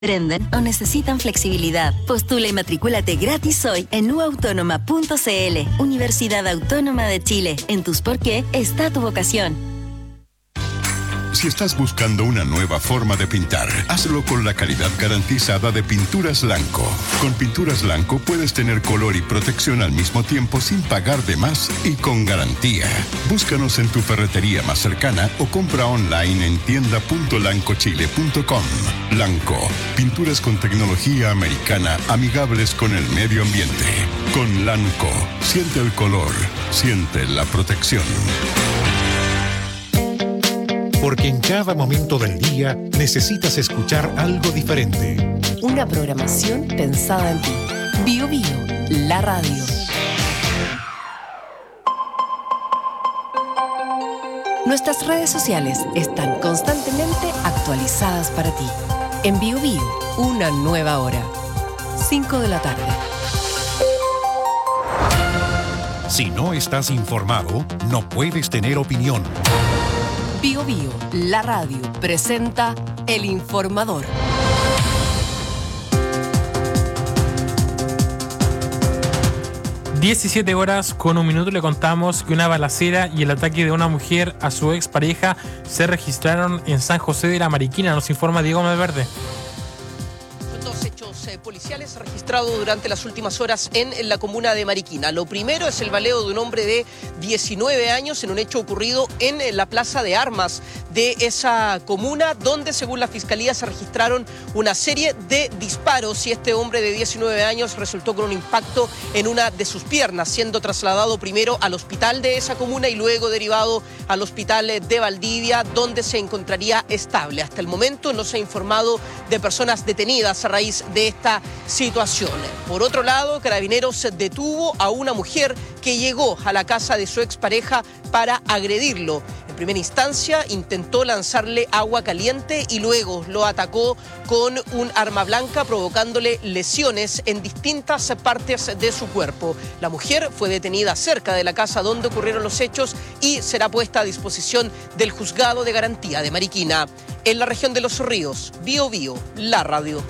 ¿Emprenden o necesitan flexibilidad? Postula y matricúlate gratis hoy en uautónoma.cl. Universidad Autónoma de Chile. En tus por qué está tu vocación. Si estás buscando una nueva forma de pintar, hazlo con la calidad garantizada de Pinturas Lanco. Con Pinturas Lanco puedes tener color y protección al mismo tiempo sin pagar de más y con garantía. Búscanos en tu ferretería más cercana o compra online en tienda.lancochile.com. Lanco, pinturas con tecnología americana amigables con el medio ambiente. Con Lanco, siente el color, siente la protección. Porque en cada momento del día necesitas escuchar algo diferente. Una programación pensada en ti. Bio Bio, la radio. Nuestras redes sociales están constantemente actualizadas para ti. En Bio Bio, una nueva hora. 5 de la tarde. Si no estás informado, no puedes tener opinión. Bio Bio, la radio, presenta El Informador. (17:01) le contamos que una balacera y el ataque de una mujer a su expareja se registraron en San José de la Mariquina. Nos informa Diego Malverde. Policiales registrados durante las últimas horas en la comuna de Mariquina. Lo primero es el baleo de un hombre de 19 años en un hecho ocurrido en la plaza de armas de esa comuna, donde según la fiscalía se registraron una serie de disparos y este hombre de 19 años resultó con un impacto en una de sus piernas, siendo trasladado primero al hospital de esa comuna y luego derivado al hospital de Valdivia, donde se encontraría estable. Hasta el momento no se ha informado de personas detenidas a raíz de esta situación. Por otro lado, Carabineros detuvo a una mujer que llegó a la casa de su expareja para agredirlo. En primera instancia intentó lanzarle agua caliente y luego lo atacó con un arma blanca, provocándole lesiones en distintas partes de su cuerpo. La mujer fue detenida cerca de la casa donde ocurrieron los hechos y será puesta a disposición del Juzgado de Garantía de Mariquina. En la región de Los Ríos, Bio Bio, la radio.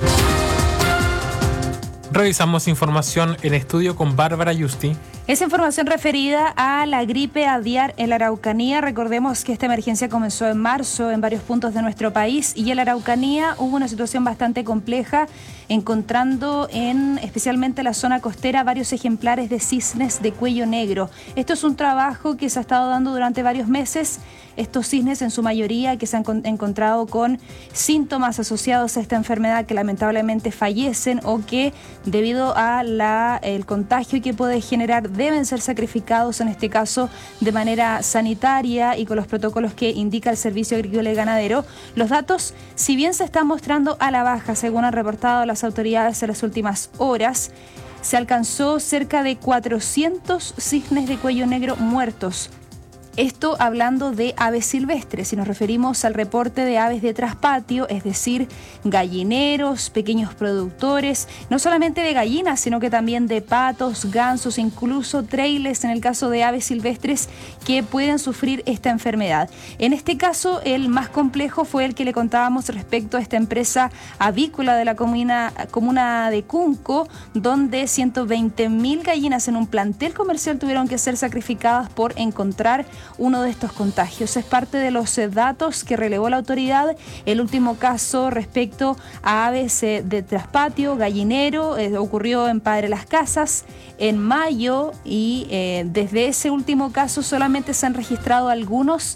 Revisamos información en estudio con Bárbara Yusti. Esa información referida a la gripe aviar en la Araucanía. Recordemos que esta emergencia comenzó en marzo en varios puntos de nuestro país y en la Araucanía hubo una situación bastante compleja, encontrando especialmente en la zona costera varios ejemplares de cisnes de cuello negro. Esto es un trabajo que se ha estado dando durante varios meses. Estos cisnes en su mayoría que se han encontrado con síntomas asociados a esta enfermedad que lamentablemente fallecen o que debido a el contagio que puede generar deben ser sacrificados, en este caso de manera sanitaria y con los protocolos que indica el Servicio Agrícola y Ganadero. Los datos, si bien se están mostrando a la baja, según han reportado las autoridades en las últimas horas, se alcanzó cerca de 400 cisnes de cuello negro muertos. Esto hablando de aves silvestres, si nos referimos al reporte de aves de traspatio, es decir, gallineros, pequeños productores, no solamente de gallinas, sino que también de patos, gansos, incluso trailes en el caso de aves silvestres que pueden sufrir esta enfermedad. En este caso, el más complejo fue el que le contábamos respecto a esta empresa avícola de la comuna de Cunco, donde 120.000 gallinas en un plantel comercial tuvieron que ser sacrificadas por encontrar uno de estos contagios. Es parte de los datos que relevó la autoridad. El último caso respecto a aves de traspatio, gallinero, ocurrió en Padre Las Casas en mayo y desde ese último caso solamente se han registrado algunos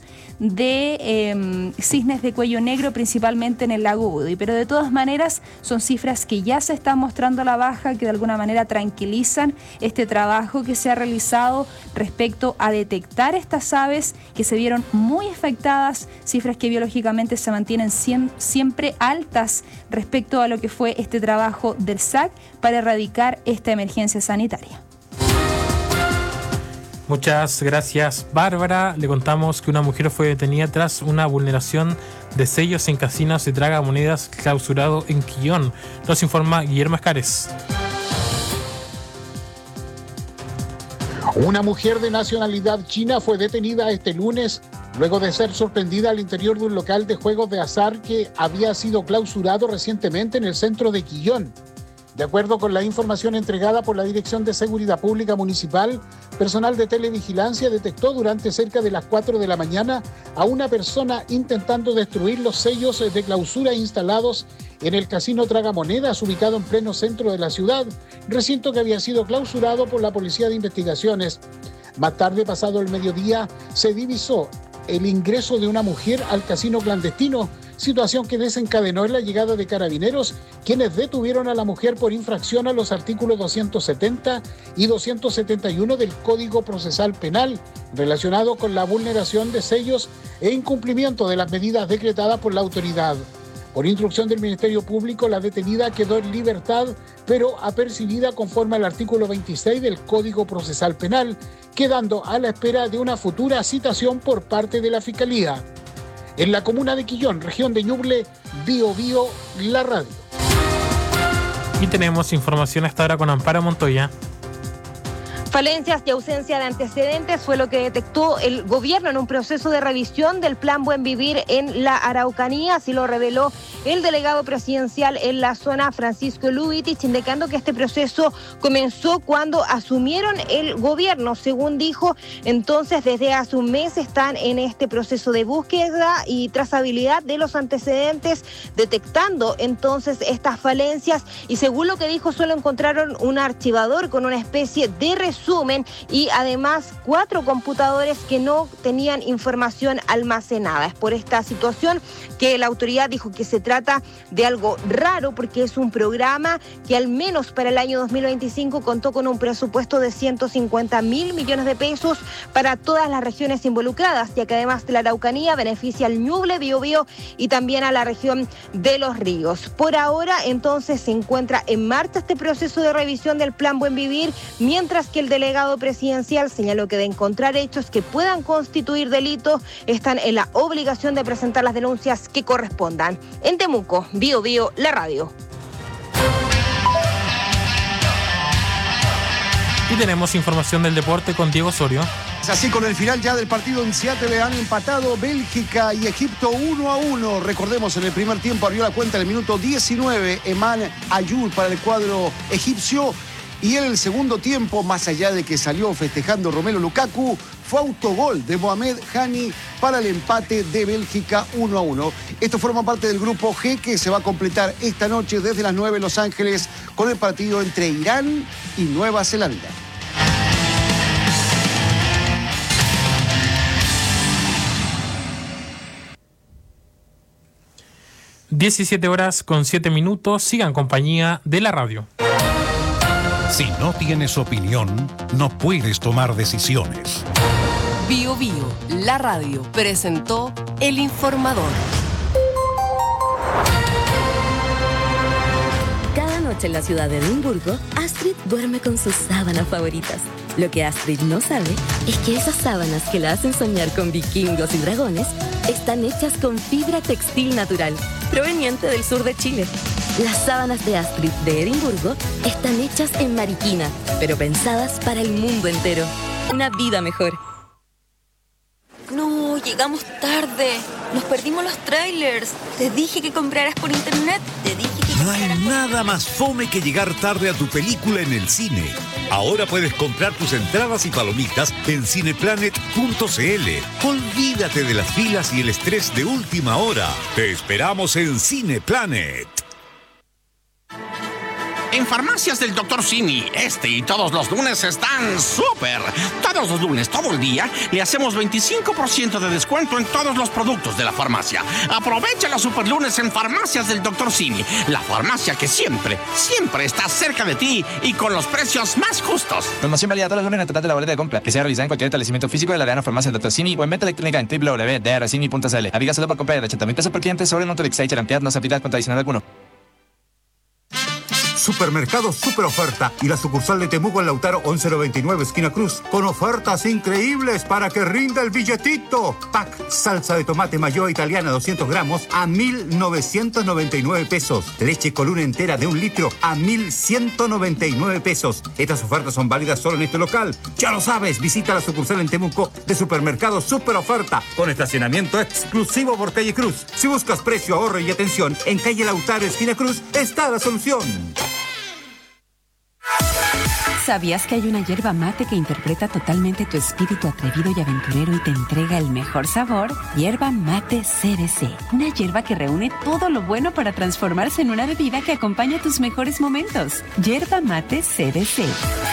de cisnes de cuello negro, principalmente en el lago Udy, pero de todas maneras son cifras que ya se están mostrando a la baja, que de alguna manera tranquilizan este trabajo que se ha realizado respecto a detectar estas aves que se vieron muy afectadas, cifras que biológicamente se mantienen siempre altas respecto a lo que fue este trabajo del SAC para erradicar esta emergencia sanitaria. Muchas gracias, Bárbara. Le contamos que una mujer fue detenida tras una vulneración de sellos en casinos y tragamonedas clausurado en Quillón. Nos informa Guillermo Escares. Una mujer de nacionalidad china fue detenida este lunes luego de ser sorprendida al interior de un local de juegos de azar que había sido clausurado recientemente en el centro de Quillón. De acuerdo con la información entregada por la Dirección de Seguridad Pública Municipal, personal de televigilancia detectó durante cerca de las 4 de la mañana a una persona intentando destruir los sellos de clausura instalados en el Casino Tragamonedas, ubicado en pleno centro de la ciudad, recinto que había sido clausurado por la Policía de Investigaciones. Más tarde, pasado el mediodía, se divisó el ingreso de una mujer al casino clandestino, situación que desencadenó en la llegada de carabineros, quienes detuvieron a la mujer por infracción a los artículos 270 y 271 del Código Procesal Penal, relacionado con la vulneración de sellos e incumplimiento de las medidas decretadas por la autoridad. Por instrucción del Ministerio Público, la detenida quedó en libertad, pero apercibida conforme al artículo 26 del Código Procesal Penal, quedando a la espera de una futura citación por parte de la Fiscalía. En la comuna de Quillón, región de Ñuble, Biobío, la radio. Y tenemos información hasta ahora con Amparo Montoya. Falencias y ausencia de antecedentes fue lo que detectó el gobierno en un proceso de revisión del Plan Buen Vivir en la Araucanía, así lo reveló el delegado presidencial en la zona, Francisco Lubitich, indicando que este proceso comenzó cuando asumieron el gobierno. Según dijo, entonces desde hace un mes están en este proceso de búsqueda y trazabilidad de los antecedentes, detectando entonces estas falencias, y según lo que dijo, solo encontraron un archivador con una especie de resumen y además 4 computadores que no tenían información almacenada. Es por esta situación que la autoridad dijo que se trata de algo raro, porque es un programa que al menos para el año 2025 contó con un presupuesto de 150.000 millones de pesos para todas las regiones involucradas, ya que además de la Araucanía beneficia al Ñuble, Biobío y también a la región de Los Ríos. Por ahora, entonces, se encuentra en marcha este proceso de revisión del Plan Buen Vivir, mientras que el delegado presidencial señaló que de encontrar hechos que puedan constituir delito, están en la obligación de presentar las denuncias que correspondan. En Temuco, Biobío, la radio. Y tenemos información del deporte con Diego Osorio. Es así, con el final ya del partido en Seattle han empatado Bélgica y Egipto 1-1. Recordemos, en el primer tiempo abrió la cuenta en el minuto 19 Eman Ayur para el cuadro egipcio. Y en el segundo tiempo, más allá de que salió festejando Romelu Lukaku, fue autogol de Mohamed Hani para el empate de Bélgica 1-1. Esto forma parte del grupo G, que se va a completar esta noche desde las 9 en Los Ángeles con el partido entre Irán y Nueva Zelanda. (17:07). Sigan compañía de la radio. Si no tienes opinión, no puedes tomar decisiones. Biobío, la radio, presentó El Informador. Cada noche en la ciudad de Edimburgo, Astrid duerme con sus sábanas favoritas. Lo que Astrid no sabe es que esas sábanas que la hacen soñar con vikingos y dragones están hechas con fibra textil natural, proveniente del sur de Chile. Las sábanas de Astrid de Edimburgo están hechas en Mariquina, pero pensadas para el mundo entero. Una vida mejor. No, llegamos tarde. Nos perdimos los trailers. Te dije que compraras por internet. No hay nada más fome que llegar tarde a tu película en el cine. Ahora puedes comprar tus entradas y palomitas en cineplanet.cl. Olvídate de las filas y el estrés de última hora. Te esperamos en Cineplanet. En Farmacias del Dr. Simi, este y todos los lunes están súper. Todos los lunes, todo el día, le hacemos 25% de descuento en todos los productos de la farmacia. Aprovecha los super lunes en Farmacias del Dr. Simi, la farmacia que siempre está cerca de ti y con los precios más justos. Promoción válida todos los lunes en el total de la boleta de compra, que sea realizada en cualquier establecimiento físico de la Arena Farmacia del Dr. Simi o en venta electrónica en www.drcimi.cl. Aplica solo por compra de 80.000 pesos por cliente sobre Notorix y Charampiat, no se aplica con tradicional alguno. Supermercado Super Oferta y la sucursal de Temuco en Lautaro 11029 esquina Cruz, con ofertas increíbles para que rinda el billetito. Pack salsa de tomate mayo italiana 200 gramos a 1.999 pesos. Leche Coluna entera de 1 litro a 1.199 pesos. Estas ofertas son válidas solo en este local. Ya lo sabes, visita la sucursal en Temuco de Supermercado Super Oferta, con estacionamiento exclusivo por calle Cruz. Si buscas precio, ahorro y atención, en calle Lautaro esquina Cruz está la solución. ¿Sabías que hay una hierba mate que interpreta totalmente tu espíritu atrevido y aventurero y te entrega el mejor sabor? Hierba mate CBC. Una hierba que reúne todo lo bueno para transformarse en una bebida que acompaña tus mejores momentos. Hierba mate CBC.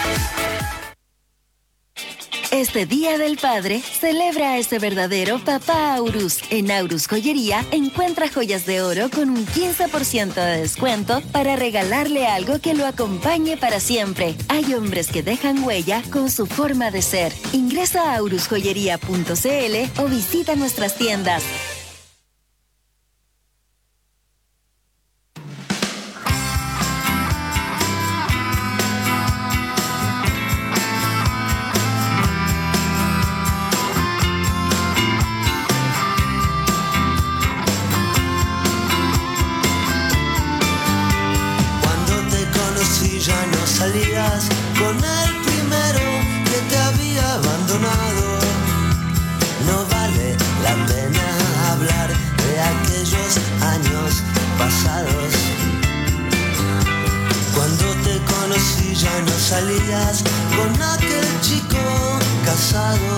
Este Día del Padre, celebra a ese verdadero papá Aurus. En Aurus Joyería, encuentra joyas de oro con un 15% de descuento para regalarle algo que lo acompañe para siempre. Hay hombres que dejan huella con su forma de ser. Ingresa a aurusjoyería.cl o visita nuestras tiendas. Con el primero que te había abandonado. No vale la pena hablar de aquellos años pasados. Cuando te conocí ya no salías con aquel chico casado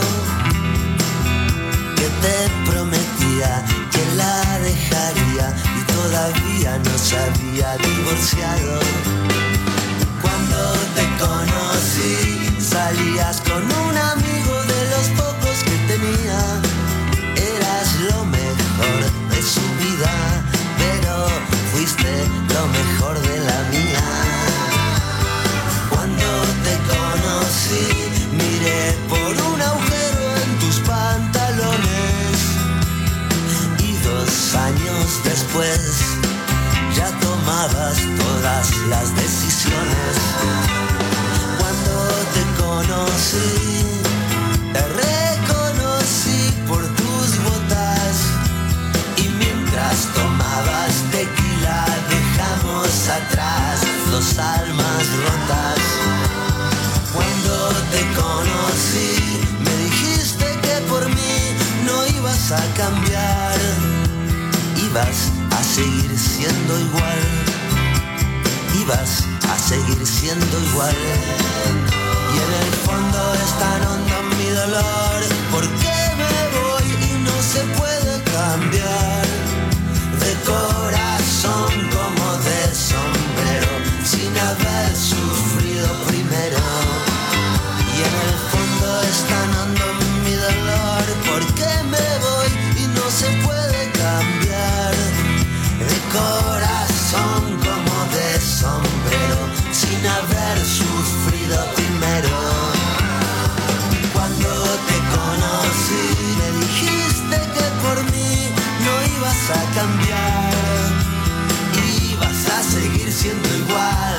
que te prometía que la dejaría y todavía no se había divorciado. Cuando te conocí, salías con un amigo de los pocos que tenía. Eras lo mejor de su vida, pero fuiste lo mejor de la mía. Cuando te conocí, miré por un agujero en tus pantalones. Y 2 años después, ya tomabas todas las decisiones. Cuando te conocí, te reconocí por tus botas. Y mientras tomabas tequila, dejamos atrás 2 almas rotas. Cuando te conocí, me dijiste que por mí no ibas a cambiar. Ibas a seguir siendo igual. Ibas a seguir siendo igual. Y en el fondo es tan hondo mi dolor, porque me voy y no se puede cambiar. De corazón como de sombrero, sin haber sufrido primero. Y en el fondo es tan hondo mi dolor, porque me voy y no se puede cambiar. De corazón como de sombrero, sin haber sufrido primero. Cuando te conocí, me dijiste que por mí no ibas a cambiar. Ibas a seguir siendo igual.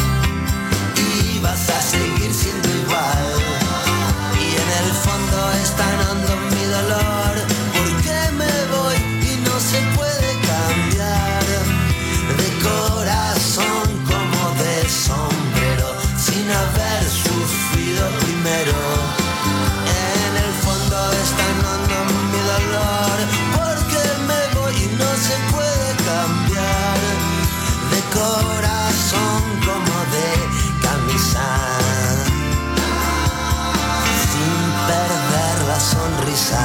Ibas a seguir siendo igual. Y en el fondo es tan hondo mi dolor, porque me voy y no se puede cambiar. De corazón como de sombrero, sin haber sufrido primero. En el fondo es tan hondo mi dolor, porque me voy y no se puede cambiar. De corazón como de camisa, sin perder la sonrisa.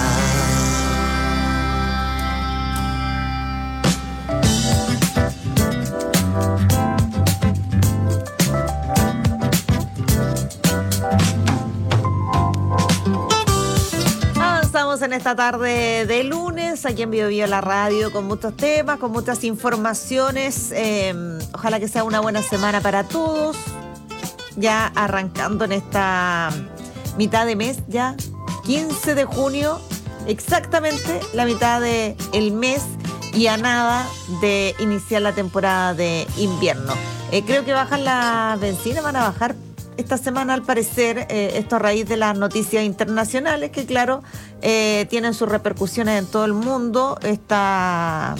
En esta tarde de lunes, aquí en Bio Bio la radio, con muchos temas, con muchas informaciones. Ojalá que sea una buena semana para todos. Ya arrancando en esta mitad de mes, ya 15 de junio, exactamente la mitad del mes y a nada de iniciar la temporada de invierno. Creo que bajan las bencinas, van a bajar esta semana al parecer, esto a raíz de las noticias internacionales que claro, tienen sus repercusiones en todo el mundo. Esta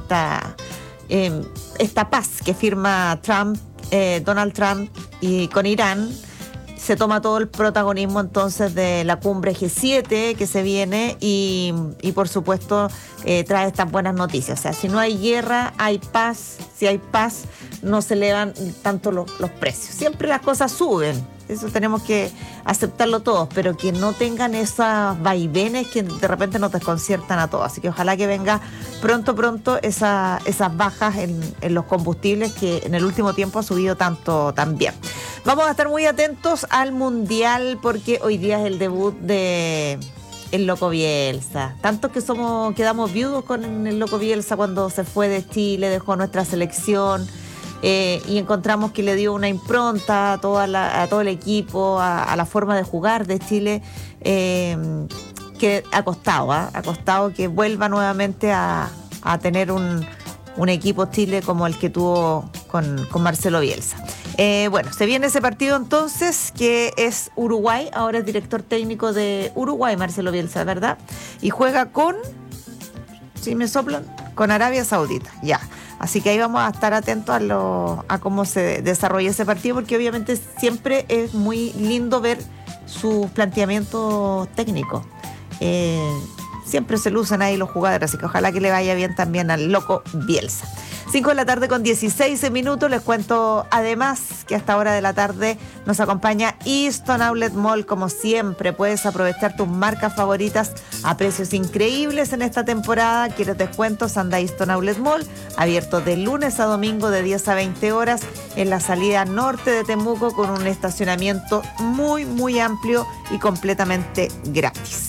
paz que firma Donald Trump y con Irán, se toma todo el protagonismo entonces de la cumbre G7 que se viene y por supuesto trae estas buenas noticias. O sea, si no hay guerra, hay paz. Si hay paz, no se elevan tanto los precios. Siempre las cosas suben. Eso tenemos que aceptarlo todos, pero que no tengan esas vaivenes que de repente nos desconciertan a todos. Así que ojalá que venga pronto esas bajas en los combustibles que en el último tiempo ha subido tanto también. Vamos a estar muy atentos al Mundial porque hoy día es el debut de el Loco Bielsa. Tanto que quedamos viudos con el Loco Bielsa cuando se fue de Chile, dejó nuestra selección. Y encontramos que le dio una impronta a todo el equipo, a la forma de jugar de Chile, que ha costado que vuelva nuevamente a tener un equipo Chile como el que tuvo con Marcelo Bielsa. Bueno, se viene ese partido entonces, que es Uruguay, ahora es director técnico de Uruguay, Marcelo Bielsa, ¿verdad? Y juega con, ¿sí me soplan? Con Arabia Saudita, ya. Así que ahí vamos a estar atentos a cómo se desarrolla ese partido, porque obviamente siempre es muy lindo ver sus planteamientos técnicos. Siempre se lucen ahí los jugadores, así que ojalá que le vaya bien también al Loco Bielsa. 5:16 p.m. Les cuento además que a esta hora de la tarde nos acompaña Easton Outlet Mall. Como siempre, puedes aprovechar tus marcas favoritas a precios increíbles en esta temporada. ¿Quieres descuentos? Anda a Easton Outlet Mall, abierto de lunes a domingo de 10 a 20 horas en la salida norte de Temuco, con un estacionamiento muy, muy amplio y completamente gratis.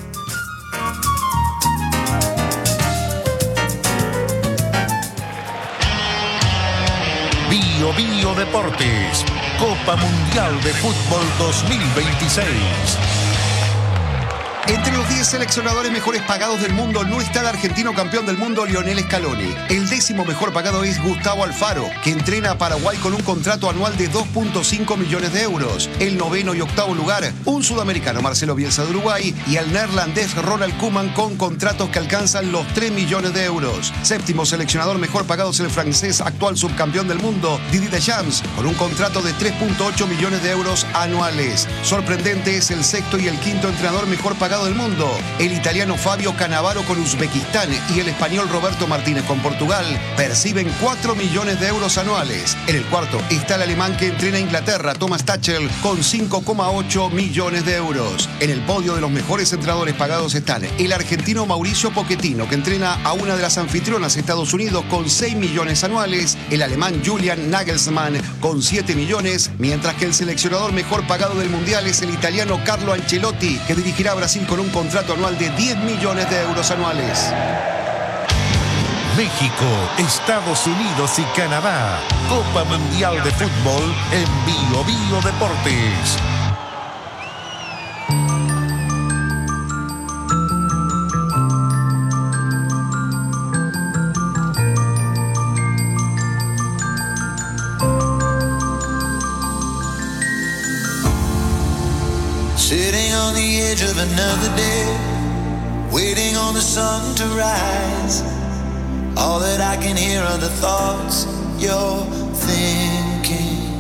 Bio Deportes, Copa Mundial de Fútbol 2026. Entre los 10 seleccionadores mejores pagados del mundo no está el argentino campeón del mundo Lionel Scaloni. El 10º mejor pagado es Gustavo Alfaro, que entrena a Paraguay con un contrato anual de 2.5 millones de euros. El 9º y 8º lugar, un sudamericano Marcelo Bielsa de Uruguay y el neerlandés Ronald Koeman con contratos que alcanzan los 3 millones de euros. 7º seleccionador mejor pagado es el francés actual subcampeón del mundo Didier Deschamps, con un contrato de 3.8 millones de euros anuales. Sorprendente es el 6º y el 5º entrenador mejor pagado del mundo, el italiano Fabio Cannavaro con Uzbekistán y el español Roberto Martínez con Portugal, perciben 4 millones de euros anuales. En el 4º está el alemán que entrena a Inglaterra, Thomas Tuchel, con 5,8 millones de euros. En el podio de los mejores entrenadores pagados están el argentino Mauricio Pochettino, que entrena a una de las anfitrionas Estados Unidos con 6 millones anuales, el alemán Julian Nagelsmann con 7 millones, mientras que el seleccionador mejor pagado del Mundial es el italiano Carlo Ancelotti, que dirigirá a Brasil con un contrato anual de 10 millones de euros anuales. México, Estados Unidos y Canadá. Copa Mundial de Fútbol en Bio Deportes. Sitting on the edge of another day, waiting on the sun to rise. All that I can hear are the thoughts you're thinking.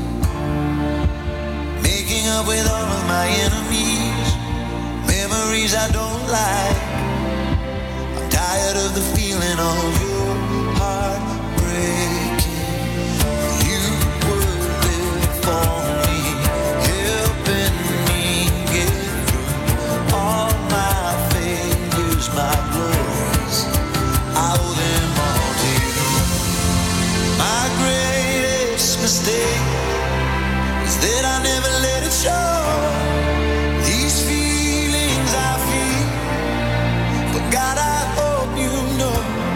Making up with all of my enemies, memories I don't like. I'm tired of the feeling of your heart breaking. You were there for me, helping me get through all my failures, my glories. I owe them all to you. My greatest mistake is that I never let it show. These feelings I feel, but God, I hope you know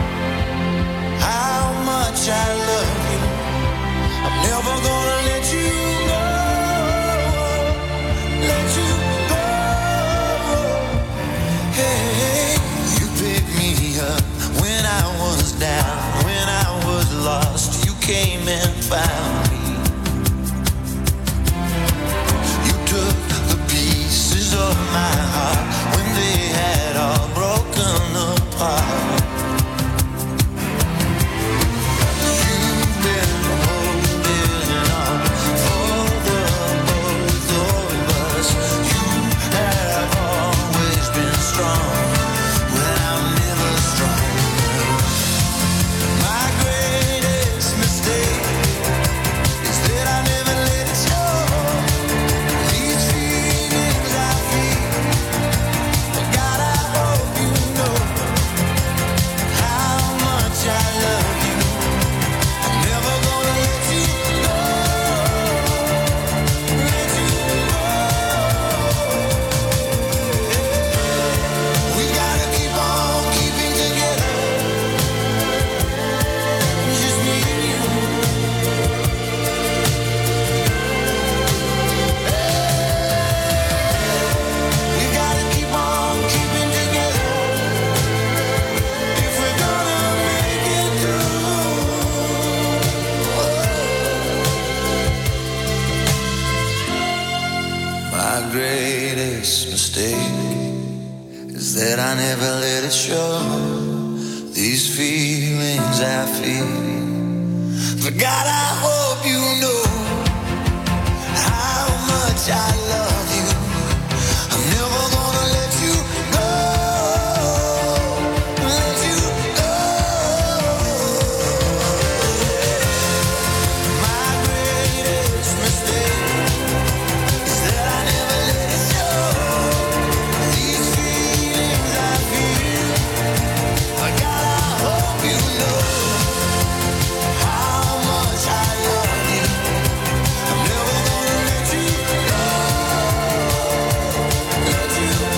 how much I love you. I'm never gonna let you go, let you go. Hey, you picked me up when I was down, when I was lost. You came and found me. greatest mistake is that I never let it show. These feelings I feel, but God, I hope you know how much I love you. I'm never gonna let you go, let you go. My greatest mistake is that I never let it show. These feelings I feel, but God, I hope you know how much I love you. I'm never gonna let you go, let you go.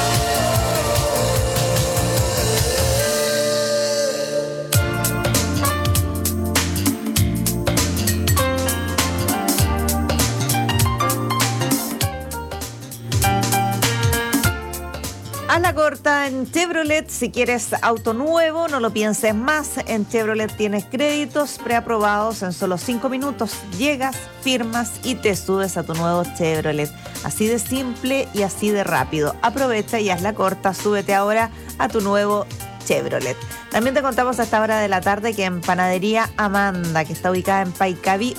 Haz la corta en Chevrolet. Si quieres auto nuevo, no lo pienses más. En Chevrolet tienes créditos preaprobados en solo 5 minutos. Llegas, firmas y te subes a tu nuevo Chevrolet. Así de simple y así de rápido. Aprovecha y haz la corta. Súbete ahora a tu nuevo Chevrolet. También te contamos a esta hora de la tarde que en Panadería Amanda, que está ubicada en Paicaví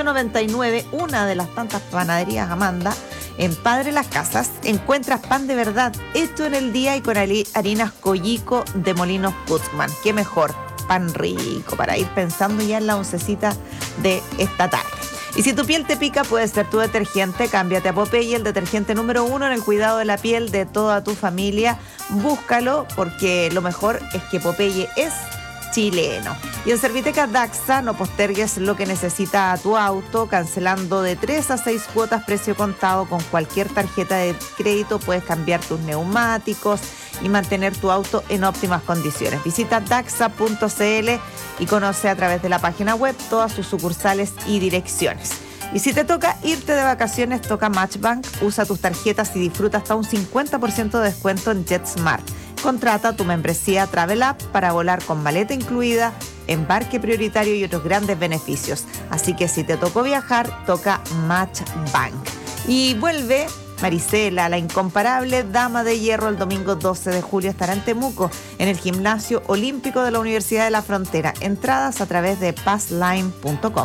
1199, una de las tantas panaderías Amanda, en Padre Las Casas, encuentras pan de verdad, hecho en el día y con harinas Collico de Molinos Putzman. Qué mejor, pan rico para ir pensando ya en la oncecita de esta tarde. Y si tu piel te pica, puede ser tu detergente. Cámbiate a Popeye, el detergente número 1 en el cuidado de la piel de toda tu familia. Búscalo porque lo mejor es que Popeye es chileno. Y en Serviteca Daxa no postergues lo que necesita tu auto, cancelando de 3 a 6 cuotas precio contado con cualquier tarjeta de crédito. Puedes cambiar tus neumáticos y mantener tu auto en óptimas condiciones. Visita daxa.cl y conoce a través de la página web todas sus sucursales y direcciones. Y si te toca irte de vacaciones, toca Matchbank. Usa tus tarjetas y disfruta hasta un 50% de descuento en JetSmart. Contrata tu membresía Travel App para volar con maleta incluida, embarque prioritario y otros grandes beneficios. Así que si te tocó viajar, toca Matchbank. Y vuelve Marisela, la incomparable dama de hierro, el domingo 12 de julio estará en Temuco, en el Gimnasio Olímpico de la Universidad de la Frontera. Entradas a través de passline.com.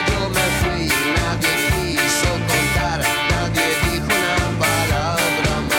Nadie quiso contar, nadie dijo una palabra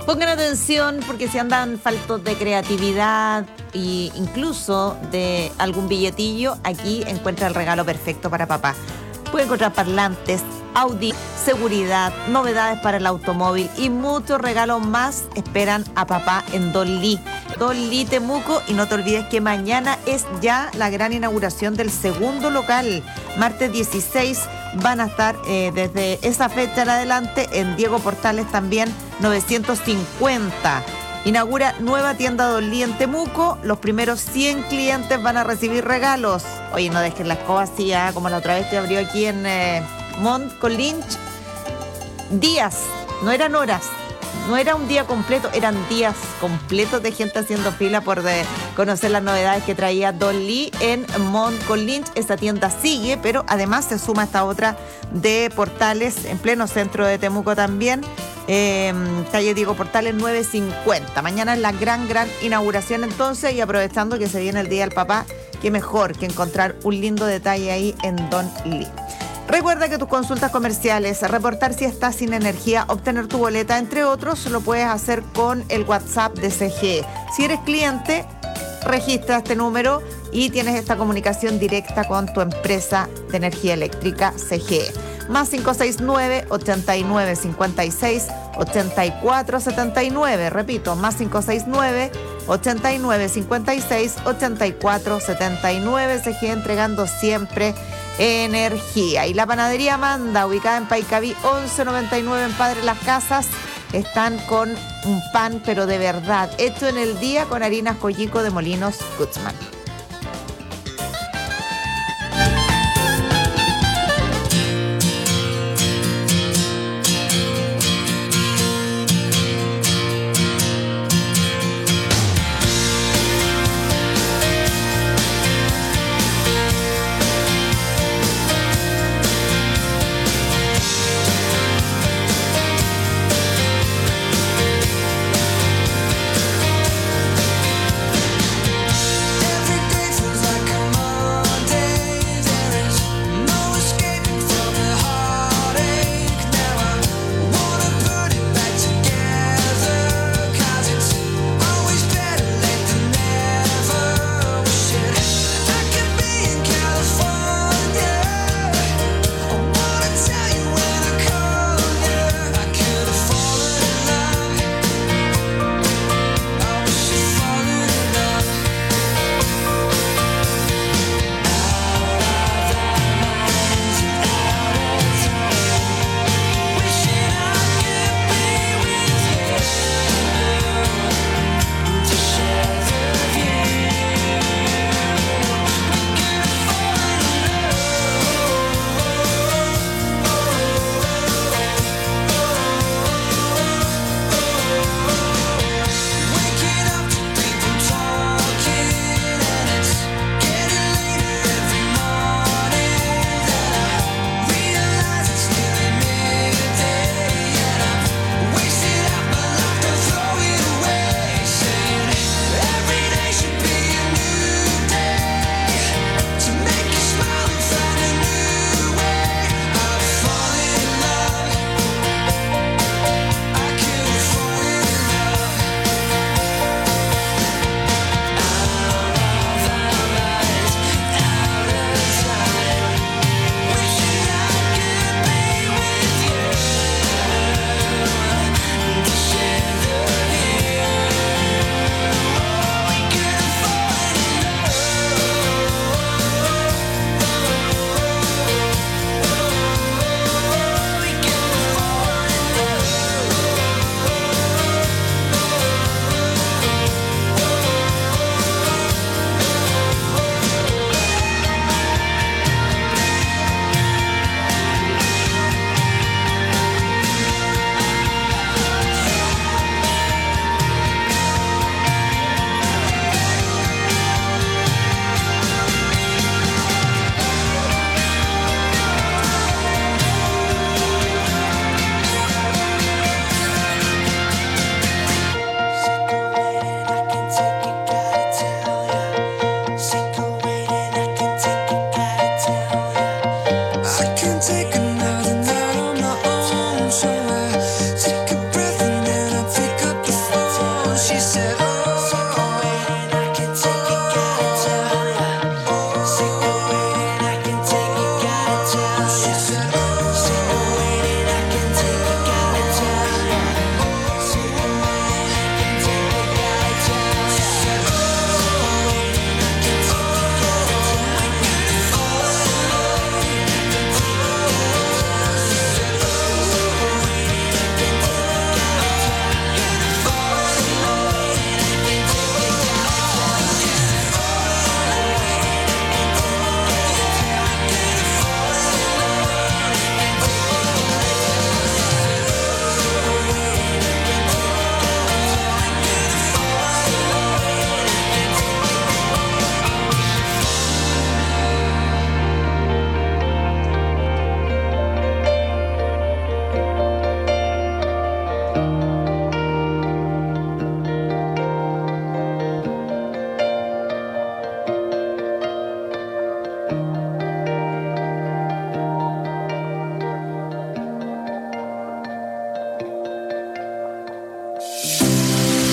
Pongan atención porque si andan faltos de creatividad e incluso de algún billetillo, aquí encuentra el regalo perfecto para papá. Puede encontrar parlantes, Audi, seguridad, novedades para el automóvil y muchos regalos más esperan a papá en Don Lee. Don Lee Temuco, y no te olvides que mañana es ya la gran inauguración del segundo local. Martes 16 van a estar desde esa fecha en adelante en Diego Portales también 950. Inaugura nueva tienda Don Lee en Temuco. Los primeros 100 clientes van a recibir regalos. Oye, no dejen las cosas así, como la otra vez que abrió aquí en Mont con Lynch. Días, no eran horas. No era un día completo, eran días completos de gente haciendo fila por conocer las novedades que traía Don Lee en Mont con Lynch. Esta tienda sigue, pero además se suma esta otra de Portales en pleno centro de Temuco también. Calle Diego Portales 950. Mañana es la gran inauguración entonces, y aprovechando que se viene el Día del Papá, qué mejor que encontrar un lindo detalle ahí en Don Lee. Recuerda que tus consultas comerciales, reportar si estás sin energía, obtener tu boleta, entre otros, lo puedes hacer con el WhatsApp de CGE. Si eres cliente, registra este número y tienes esta comunicación directa con tu empresa de energía eléctrica CGE. Más 569-8956-8479. Repito, más 569-8956-8479. CGE entregando siempre energía. Y la panadería Amanda, ubicada en Paicaví 1199 en Padre Las Casas, están con un pan, pero de verdad, hecho en el día con harinas Collico de Molinos Gutzman. Every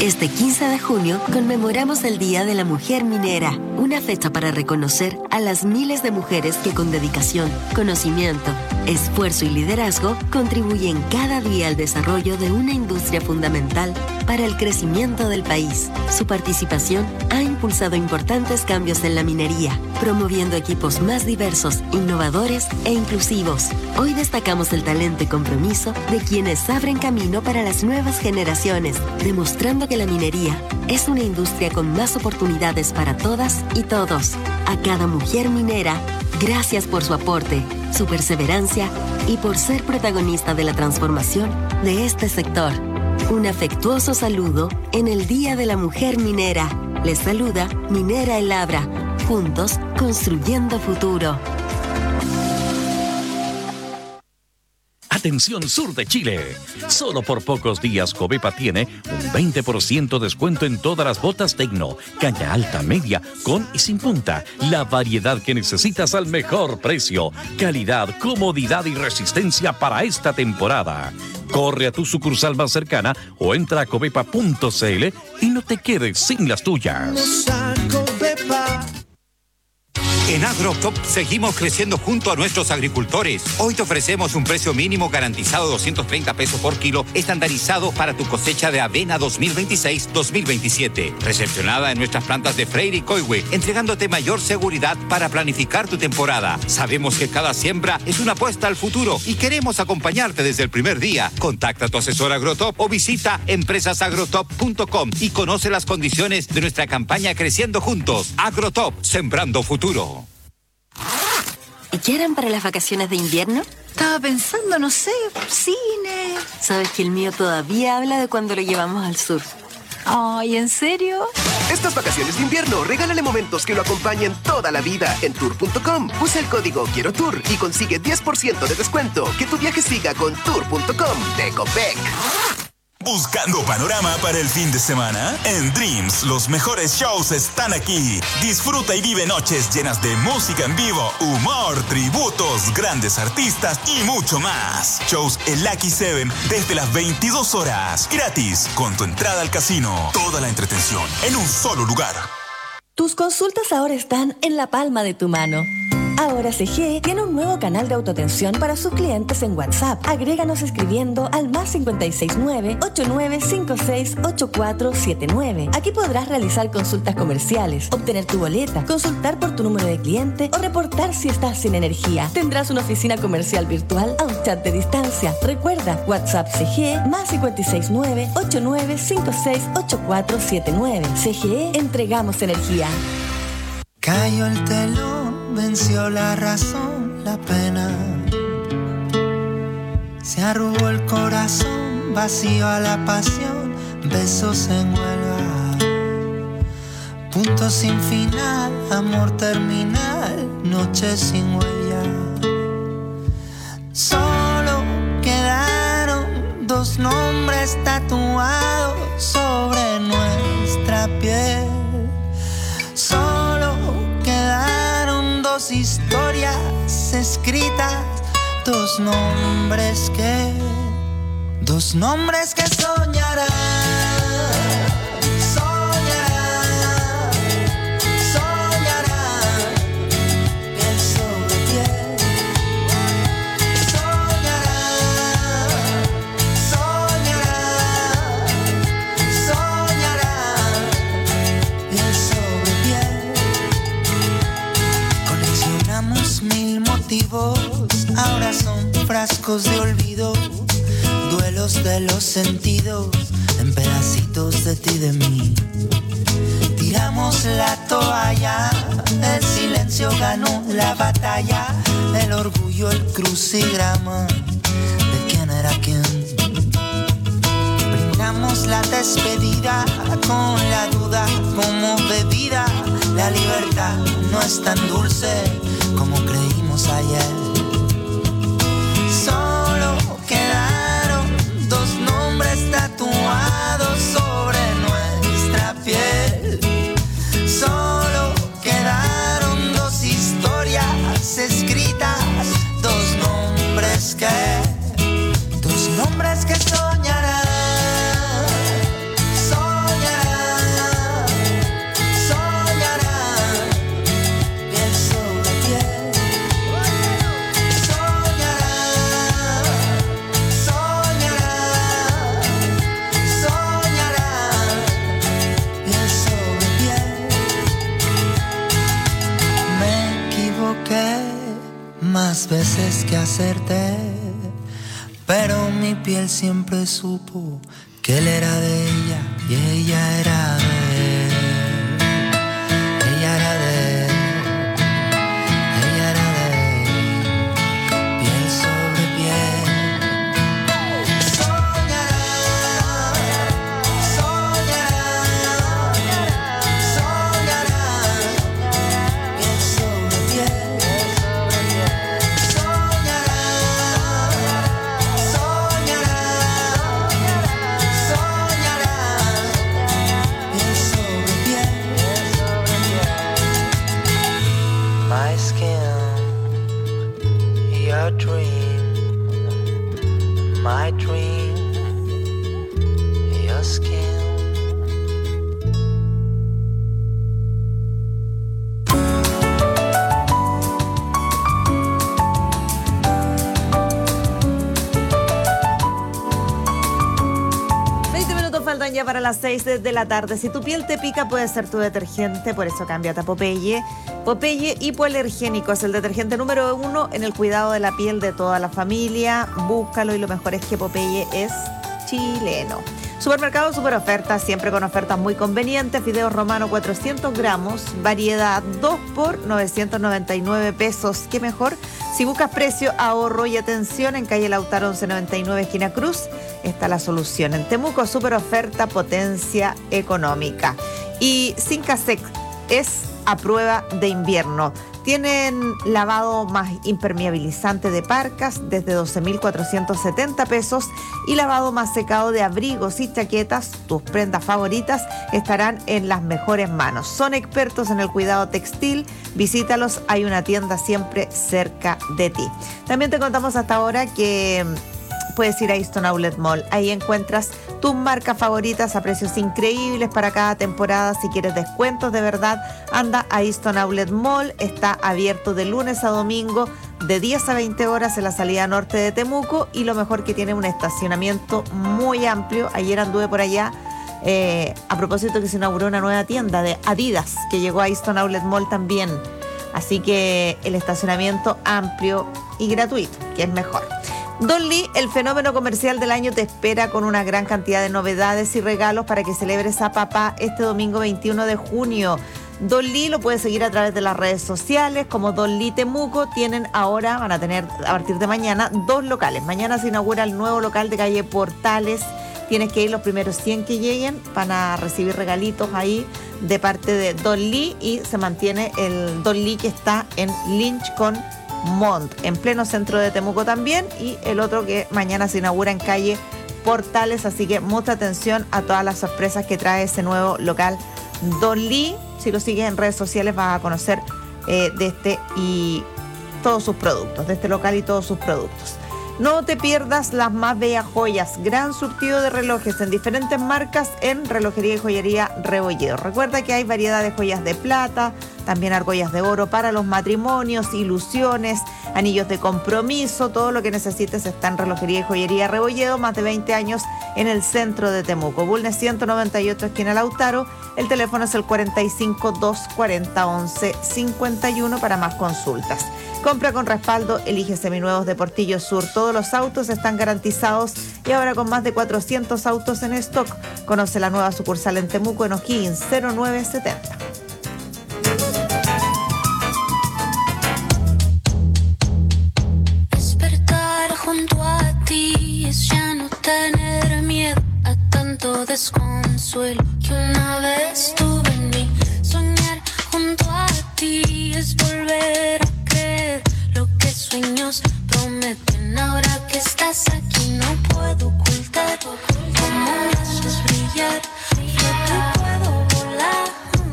Este 15 de junio conmemoramos el Día de la Mujer Minera, una fecha para reconocer a las miles de mujeres que con dedicación, conocimiento, esfuerzo y liderazgo contribuyen cada día al desarrollo de una industria fundamental para el crecimiento del país. Su participación ha impulsado importantes cambios en la minería, promoviendo equipos más diversos, innovadores e inclusivos. Hoy destacamos el talento y compromiso de quienes abren camino para las nuevas generaciones, demostrando que la minería es una industria con más oportunidades para todas y todos. A cada mujer minera, gracias por su aporte, su perseverancia y por ser protagonista de la transformación de este sector. Un afectuoso saludo en el Día de la Mujer Minera. Les saluda Minera El Abra. Juntos, construyendo futuro. Atención sur de Chile. Solo por pocos días Covepa tiene un 20% descuento en todas las botas Tecno, caña alta, media, con y sin punta. La variedad que necesitas al mejor precio. Calidad, comodidad y resistencia para esta temporada. Corre a tu sucursal más cercana o entra a covepa.cl y no te quedes sin las tuyas. En AgroTop seguimos creciendo junto a nuestros agricultores. Hoy te ofrecemos un precio mínimo garantizado de 230 pesos por kilo, estandarizado para tu cosecha de avena 2026-2027. Recepcionada en nuestras plantas de Freire y Coihue, entregándote mayor seguridad para planificar tu temporada. Sabemos que cada siembra es una apuesta al futuro y queremos acompañarte desde el primer día. Contacta a tu asesor AgroTop o visita empresasagrotop.com y conoce las condiciones de nuestra campaña Creciendo Juntos. AgroTop, sembrando futuro. ¿Y qué harán para las vacaciones de invierno? Estaba pensando, no sé, cine. Sabes que el mío todavía habla de cuando lo llevamos al sur. Ay, ¿en serio? Estas vacaciones de invierno, regálale momentos que lo acompañen toda la vida en tour.com. Usa el código Quiero Tour y consigue 10% de descuento. Que tu viaje siga con tour.com de Copec. ¿Buscando panorama para el fin de semana? En Dreams, los mejores shows están aquí. Disfruta y vive noches llenas de música en vivo, humor, tributos, grandes artistas y mucho más. Shows en Lucky 7 desde las 22 horas. Gratis, con tu entrada al casino. Toda la entretención en un solo lugar. Tus consultas ahora están en la palma de tu mano. Ahora CGE tiene un nuevo canal de autoatención para sus clientes en WhatsApp. Agréganos escribiendo al +569 8956 8479. Aquí podrás realizar consultas comerciales, obtener tu boleta, consultar por tu número de cliente o reportar si estás sin energía. Tendrás una oficina comercial virtual a un chat de distancia. Recuerda, WhatsApp CGE +569 8956 8479. CGE, entregamos energía. Cayó el telón, venció la razón, la pena. Se arrugó el corazón, vacío a la pasión, besos en huelga. Punto sin final, amor terminal, noche sin huella. Solo quedaron dos nombres tatuados sobre nuestra piel. Solo quedaron dos historias escritas, dos nombres que soñarán, soñarán, piel sobre piel, soñarán, soñarán, piel sobre piel. Coleccionamos 1000 motivos, ahora son frascos de olvido, duelos de los sentidos, en pedacitos de ti y de mí. Tiramos la toalla, el silencio ganó la batalla, el orgullo el crucigrama de quién era quién. Brindamos la despedida con la duda como bebida, la libertad no es tan dulce como creímos ayer. Solo quedaron dos nombres tatuados sobre nuestra piel. Solo quedaron dos historias escritas, dos nombres que soñarán, soñarán. veces que hacerte, pero mi piel siempre supo que él era de ella y ella era de él. Ella era de él, ella era de él, piel sobre piel. Soñará, soñará, soñará, piel sobre piel. Soñará, soñará, soñará, piel sobre piel. My skin, your dream, my dream, your skin. Faltan ya para las 6 de la tarde. Si tu piel te pica, puede ser tu detergente, por eso cámbiate a Popeye. Popeye Hipoalergénico es el detergente número 1 en el cuidado de la piel de toda la familia. Búscalo y lo mejor es que Popeye es chileno. Supermercado Super Ofertas, siempre con ofertas muy convenientes. Fideos romano 400 gramos, variedad 2 por 999 pesos. ¿Qué mejor? Si buscas precio, ahorro y atención, en calle Lautaro 1199, esquina Cruz, está la solución. En Temuco, Super Oferta, potencia económica. Y Sincasec es a prueba de invierno. Tienen lavado más impermeabilizante de parcas desde 12.470 pesos y lavado más secado de abrigos y chaquetas. Tus prendas favoritas estarán en las mejores manos. Son expertos en el cuidado textil. Visítalos, hay una tienda siempre cerca de ti. También te contamos hasta ahora que puedes ir a Easton Outlet Mall. Ahí encuentras tus marcas favoritas a precios increíbles para cada temporada. Si quieres descuentos de verdad, anda a Easton Outlet Mall. Está abierto de lunes a domingo de 10 a 20 horas en la salida norte de Temuco, y lo mejor que tiene un estacionamiento muy amplio. Ayer anduve por allá a propósito que se inauguró una nueva tienda de Adidas que llegó a Easton Outlet Mall también. Así que el estacionamiento amplio y gratuito, que es mejor. Don Lee, el fenómeno comercial del año, te espera con una gran cantidad de novedades y regalos para que celebres a papá este domingo 21 de junio. Don Lee lo puedes seguir a través de las redes sociales como Don Lee Temuco. Van a tener a partir de mañana 2 locales. Mañana se inaugura el nuevo local de calle Portales. Tienes que ir los primeros 100 que lleguen, van a recibir regalitos ahí de parte de Don Lee, y se mantiene el Don Lee que está en Lynch con Mont, en pleno centro de Temuco también, y el otro que mañana se inaugura en calle Portales. Así que mucha atención a todas las sorpresas que trae ese nuevo local Don Lee. Si lo sigues en redes sociales vas a conocer de este y todos sus productos, de este local y todos sus productos. No te pierdas las más bellas joyas, gran surtido de relojes en diferentes marcas en Relojería y Joyería Rebolledo. Recuerda que hay variedad de joyas de plata, también argollas de oro para los matrimonios, ilusiones, anillos de compromiso. Todo lo que necesites está en Relojería y Joyería Rebolledo, más de 20 años en el centro de Temuco. Bulnes 198, esquina Lautaro. El teléfono es el 45 240 11 51 para más consultas. Compra con respaldo, elige seminuevos de Portillo Sur. Todos los autos están garantizados y ahora con más de 400 autos en stock. Conoce la nueva sucursal en Temuco, en O'Higgins 0970. Despertar junto a ti es ya no tener miedo a tanto desconsuelo que una vez tuve en mí. Soñar junto a ti es volver a creer lo que sueños prometen. Ahora que estás aquí no puedo ocultar cómo me haces brillar. Yo te puedo volar.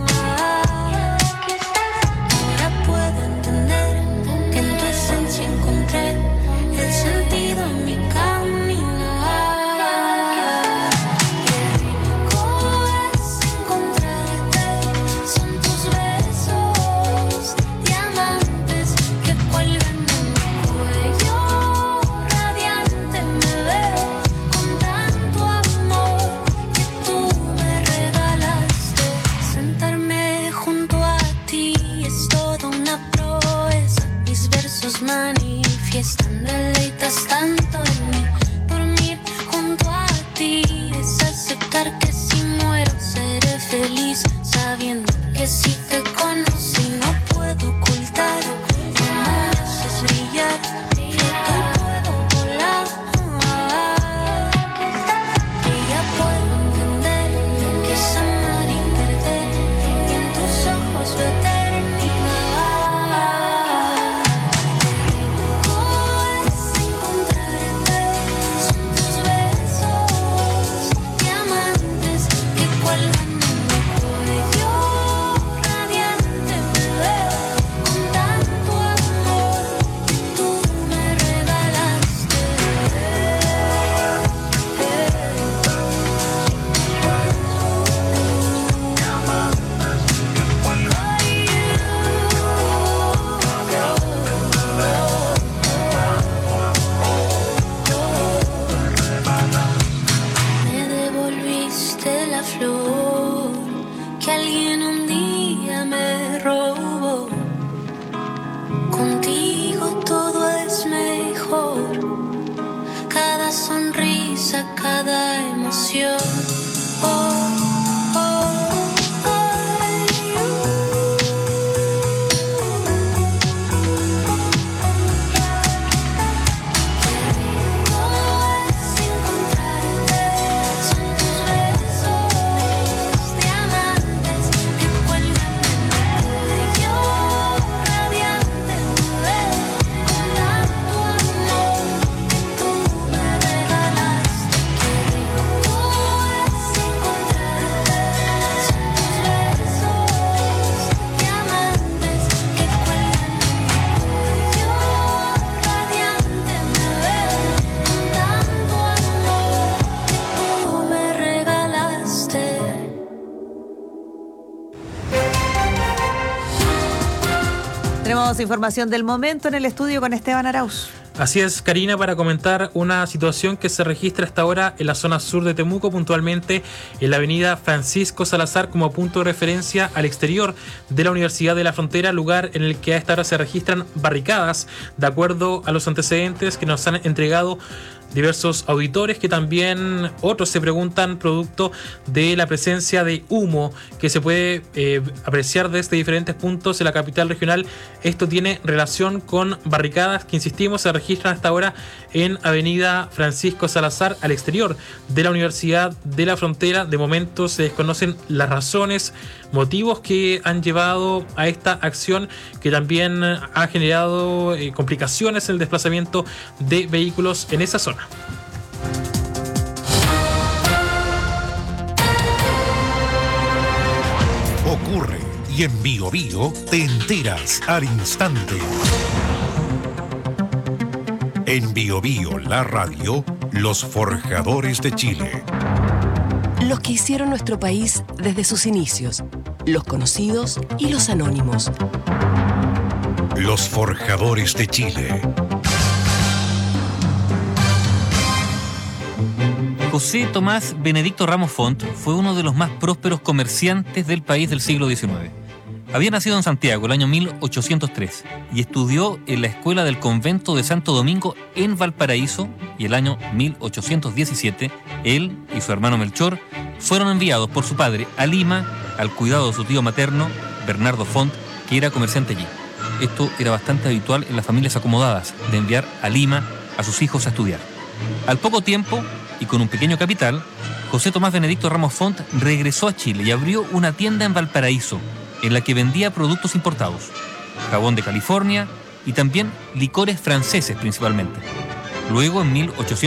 Ahora puedo entender que en tu esencia encontré el sentido en mi caminar. Qué rico es encontrarte, son tus besos de flor que alguien un día me robó. Contigo todo es mejor, cada sonrisa, cada emoción. Oh, Tenemos información del momento en el estudio con Esteban Arauz. Así es, Karina, para comentar una situación que se registra hasta ahora en la zona sur de Temuco, puntualmente en la avenida Francisco Salazar, como punto de referencia al exterior de la Universidad de la Frontera, lugar en el que a esta hora se registran barricadas, de acuerdo a los antecedentes que nos han entregado diversos auditores, que también otros se preguntan producto de la presencia de humo que se puede apreciar desde diferentes puntos en la capital regional. Esto tiene relación con barricadas que, insistimos, se registran hasta ahora en avenida Francisco Salazar, al exterior de la Universidad de la Frontera. De momento se desconocen las razones, motivos que han llevado a esta acción, que también ha generado complicaciones en el desplazamiento de vehículos en esa zona. Ocurre y en Bio Bio te enteras al instante. En Bio Bio, la radio, los forjadores de Chile. Los que hicieron nuestro país desde sus inicios, los conocidos y los anónimos. Los forjadores de Chile. José Tomás Benedicto Ramos Font fue uno de los más prósperos comerciantes del país del siglo XIX. Había nacido en Santiago el año 1803 y estudió en la escuela del convento de Santo Domingo en Valparaíso, y el año 1817 él y su hermano Melchor fueron enviados por su padre a Lima al cuidado de su tío materno, Bernardo Font, que era comerciante allí. Esto era bastante habitual en las familias acomodadas, de enviar a Lima a sus hijos a estudiar. Al poco tiempo, y con un pequeño capital, José Tomás Benedicto Ramos Font regresó a Chile y abrió una tienda en Valparaíso, en la que vendía productos importados, jabón de California y también licores franceses principalmente. Luego, en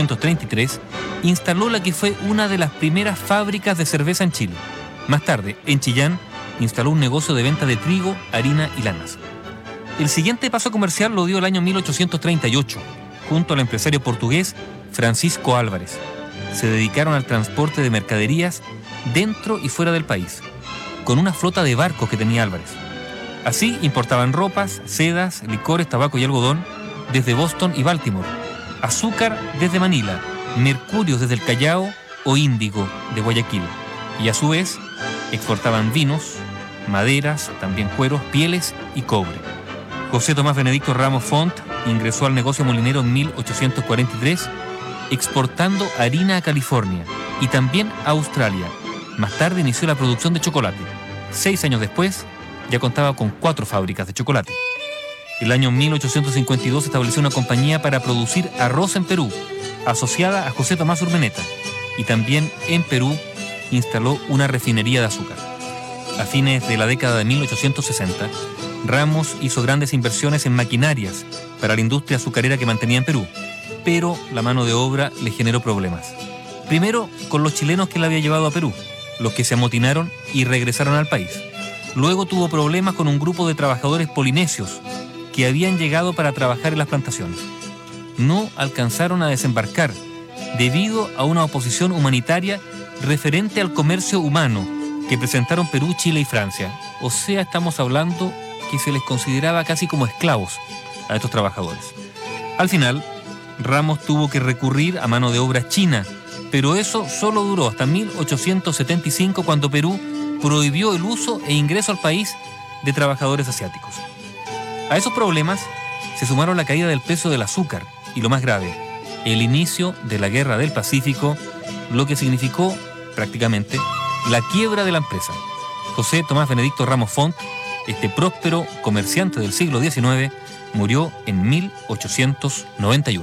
1833, instaló la que fue una de las primeras fábricas de cerveza en Chile. Más tarde, en Chillán, instaló un negocio de venta de trigo, harina y lanas. El siguiente paso comercial lo dio el año 1838, junto al empresario portugués Francisco Álvarez. Se dedicaron al transporte de mercaderías dentro y fuera del país, con una flota de barcos que tenía Álvarez. Así importaban ropas, sedas, licores, tabaco y algodón desde Boston y Baltimore, azúcar desde Manila, mercurio desde el Callao o índigo de Guayaquil, y a su vez exportaban vinos, maderas, también cueros, pieles y cobre. José Tomás Benedicto Ramos Font ingresó al negocio molinero en 1843, exportando harina a California y también a Australia. Más tarde inició la producción de chocolate. 6 años después, ya contaba con 4 fábricas de chocolate. El año 1852 estableció una compañía para producir arroz en Perú, asociada a José Tomás Urmeneta, y también en Perú instaló una refinería de azúcar. A fines de la década de 1860, Ramos hizo grandes inversiones en maquinarias para la industria azucarera que mantenía en Perú, pero la mano de obra le generó problemas. Primero, con los chilenos que la había llevado a Perú, los que se amotinaron y regresaron al país. Luego tuvo problemas con un grupo de trabajadores polinesios que habían llegado para trabajar en las plantaciones. No alcanzaron a desembarcar debido a una oposición humanitaria referente al comercio humano que presentaron Perú, Chile y Francia. O sea, estamos hablando que se les consideraba casi como esclavos a estos trabajadores. Al final, Ramos tuvo que recurrir a mano de obra china Pero eso solo duró hasta 1875, cuando Perú prohibió el uso e ingreso al país de trabajadores asiáticos. A esos problemas se sumaron la caída del precio del azúcar y, lo más grave, el inicio de la Guerra del Pacífico, lo que significó prácticamente la quiebra de la empresa. José Tomás Benedicto Ramos Font, este próspero comerciante del siglo XIX, murió en 1891.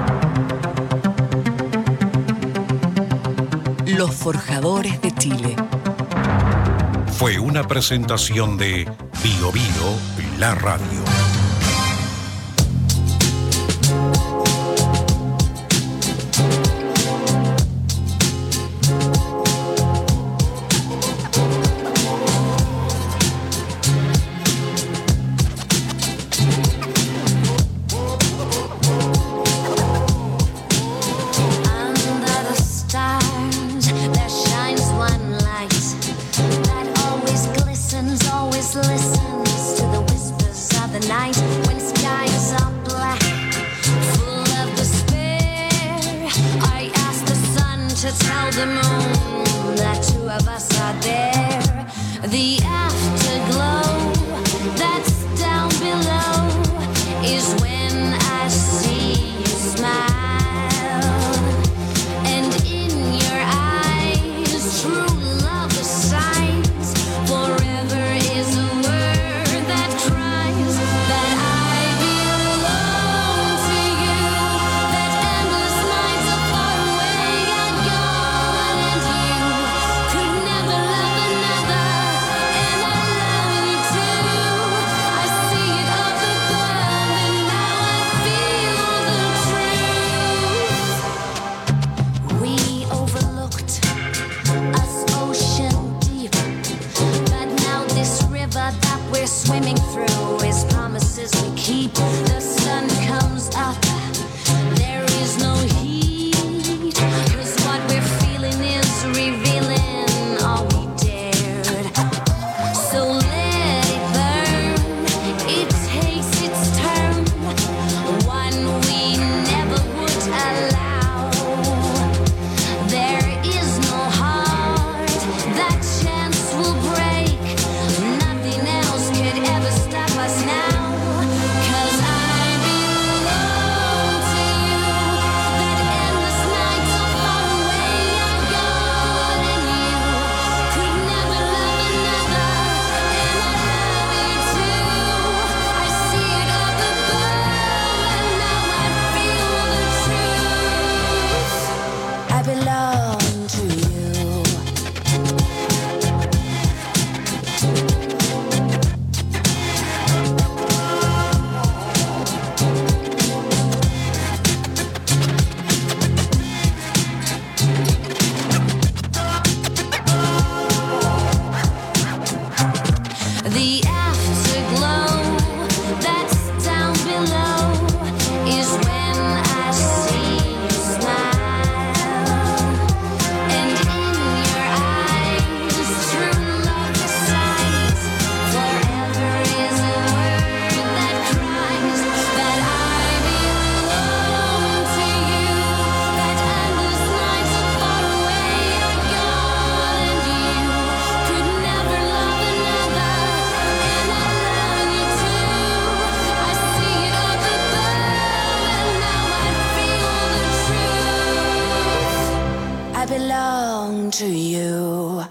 Los Forjadores de Chile. Fue una presentación de Bio Bio, la radio. To you.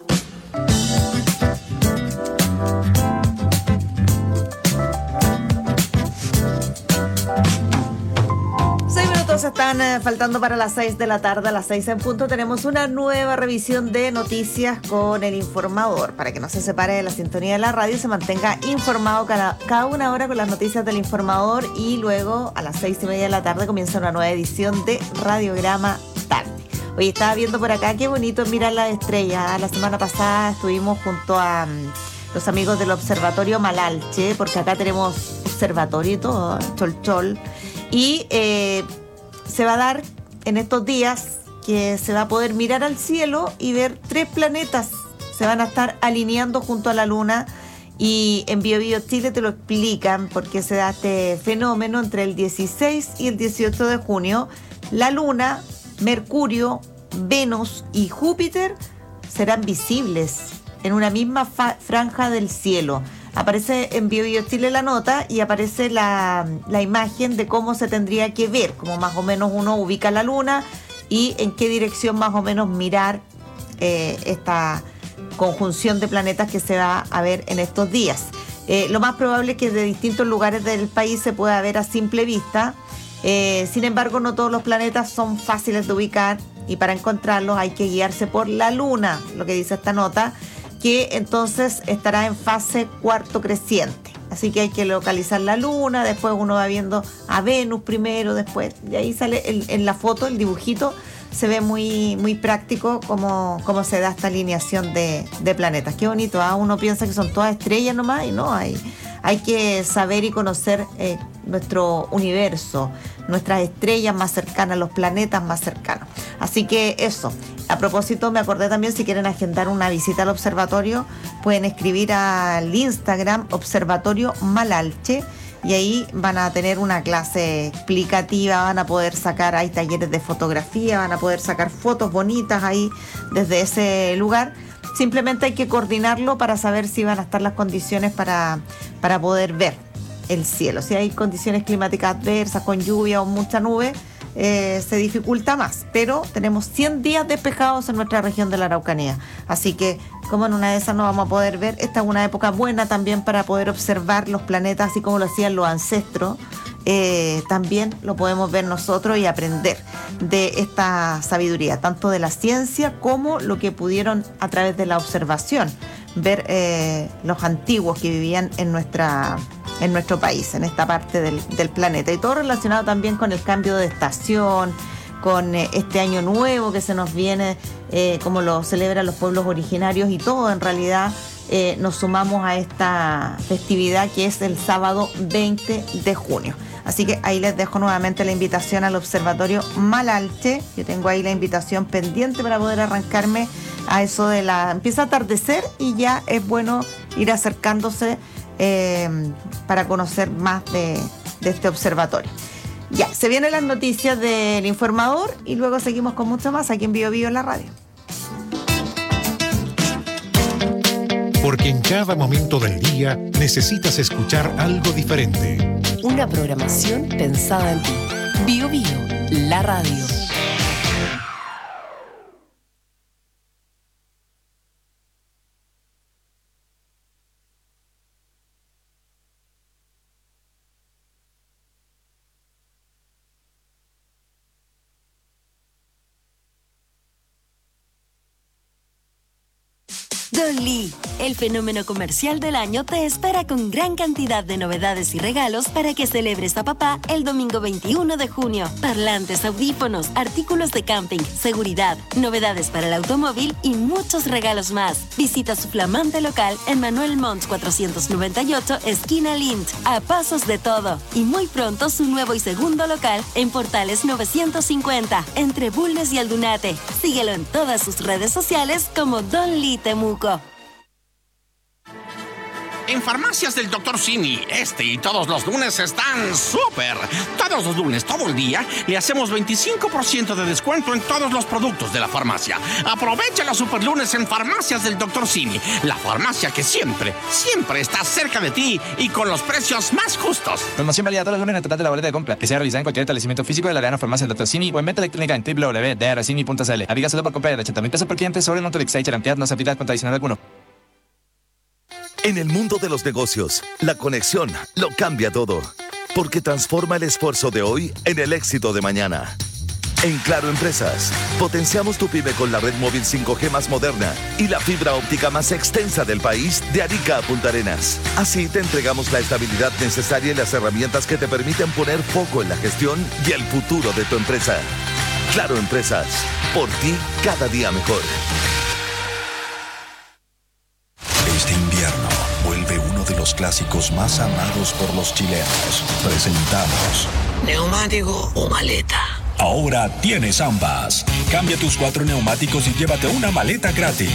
6 minutos están faltando para las 6 de la tarde. A las 6 en punto tenemos una nueva revisión de noticias con el informador, para que no se separe de la sintonía de la radio y se mantenga informado cada una hora con las noticias del informador. Y luego a las 6:30 de la tarde comienza una nueva edición de Radiograma Tarde. Oye, estaba viendo por acá, qué bonito mirar las estrellas. La semana pasada estuvimos junto a los amigos del Observatorio Malalche, porque acá tenemos observatorio y todo, chol. Y se va a dar en estos días que se va a poder mirar al cielo y ver 3 planetas. Se van a estar alineando junto a la Luna. Y en Bio Bio Chile te lo explican por qué se da este fenómeno entre el 16 y el 18 de junio. La Luna, Mercurio, Venus y Júpiter serán visibles en una misma franja del cielo. Aparece en BioBio Chile la nota y aparece la imagen de cómo se tendría que ver, como más o menos uno ubica la luna y en qué dirección más o menos mirar esta conjunción de planetas que se va a ver en estos días. Lo más probable es que de distintos lugares del país se pueda ver a simple vista. Sin embargo, no todos los planetas son fáciles de ubicar y para encontrarlos hay que guiarse por la luna, lo que dice esta nota, que entonces estará en fase cuarto creciente. Así que hay que localizar la luna, después uno va viendo a Venus primero, después, y ahí sale en la foto, el dibujito, se ve muy, muy práctico cómo se da esta alineación de planetas. Qué bonito, ¿eh? Uno piensa que son todas estrellas nomás y no, hay que saber y conocer nuestro universo, nuestras estrellas más cercanas, los planetas más cercanos. Así que eso. A propósito, me acordé también, si quieren agendar una visita al observatorio, pueden escribir al Instagram Observatorio Malalche y ahí van a tener una clase explicativa, van a poder sacar, hay talleres de fotografía, van a poder sacar fotos bonitas ahí desde ese lugar. Simplemente hay que coordinarlo para saber si van a estar las condiciones para poder ver el cielo. Si hay condiciones climáticas adversas, con lluvia o mucha nube, se dificulta más, pero tenemos 100 días despejados en nuestra región de la Araucanía, así que como en una de esas no vamos a poder ver, esta es una época buena también para poder observar los planetas así como lo hacían los ancestros. También lo podemos ver nosotros y aprender de esta sabiduría, tanto de la ciencia como lo que pudieron a través de la observación ver los antiguos que vivían en nuestro país, en esta parte del planeta, y todo relacionado también con el cambio de estación, con este año nuevo que se nos viene, como lo celebran los pueblos originarios, y todo en realidad nos sumamos a esta festividad que es el sábado 20 de junio. Así que ahí les dejo nuevamente la invitación al Observatorio Malalche. Yo tengo ahí la invitación pendiente para poder arrancarme a eso de empieza a atardecer y ya es bueno ir acercándose para conocer más de este observatorio. Ya, se vienen las noticias del informador y luego seguimos con mucho más aquí en BioBio en la radio. Porque en cada momento del día necesitas escuchar algo diferente. Una programación pensada en ti. BioBio, la radio. Don Lee, el fenómeno comercial del año, te espera con gran cantidad de novedades y regalos para que celebres a papá el domingo 21 de junio. Parlantes, audífonos, artículos de camping, seguridad, novedades para el automóvil y muchos regalos más. Visita su flamante local en Manuel Montt 498, esquina Lint, a pasos de todo. Y muy pronto su nuevo y segundo local en Portales 950, entre Bulnes y Aldunate. Síguelo en todas sus redes sociales como Don Lee Temuco. En Farmacias del Dr. Simi, y todos los lunes están súper. Todos los lunes, todo el día, le hacemos 25% de descuento en todos los productos de la farmacia. Aprovecha los super lunes en Farmacias del Dr. Simi, la farmacia que siempre está cerca de ti y con los precios más justos. Promoción válida todos los lunes en el total de la boleta de compra, que sea realizada en cualquier establecimiento físico de la Arena Farmacia del Dr. Simi o en venta electrónica en www.drcimi.cl. Aplica solo por compra de 80,000 pesos por cliente sobre el monto de exchange. La cantidad no se aplica con adicional alguno. En el mundo de los negocios, la conexión lo cambia todo, porque transforma el esfuerzo de hoy en el éxito de mañana. En Claro Empresas, potenciamos tu pyme con la red móvil 5G más moderna y la fibra óptica más extensa del país, de Arica a Punta Arenas. Así te entregamos la estabilidad necesaria y las herramientas que te permiten poner foco en la gestión y el futuro de tu empresa. Claro Empresas, por ti cada día mejor. Este invierno vuelve uno de los clásicos más amados por los chilenos. Presentamos ¿neumático o maleta? Ahora tienes ambas. Cambia tus 4 neumáticos y llévate una maleta gratis.